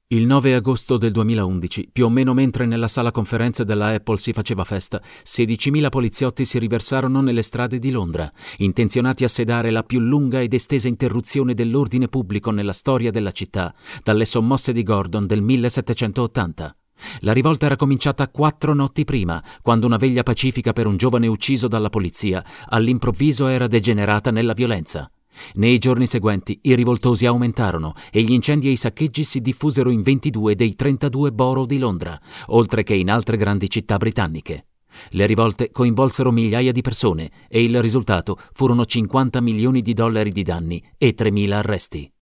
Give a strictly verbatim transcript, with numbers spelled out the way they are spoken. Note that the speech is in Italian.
Il nove agosto del duemilaundici, più o meno mentre nella sala conferenze della Apple si faceva festa, sedicimila poliziotti si riversarono nelle strade di Londra, intenzionati a sedare la più lunga ed estesa interruzione dell'ordine pubblico nella storia della città, dalle sommosse di Gordon del millesettecentottanta. La rivolta era cominciata quattro notti prima, quando una veglia pacifica per un giovane ucciso dalla polizia all'improvviso era degenerata nella violenza. Nei giorni seguenti i rivoltosi aumentarono e gli incendi e i saccheggi si diffusero in ventidue dei trentadue borough di Londra, oltre che in altre grandi città britanniche. Le rivolte coinvolsero migliaia di persone e il risultato furono cinquanta milioni di dollari di danni e tremila arresti.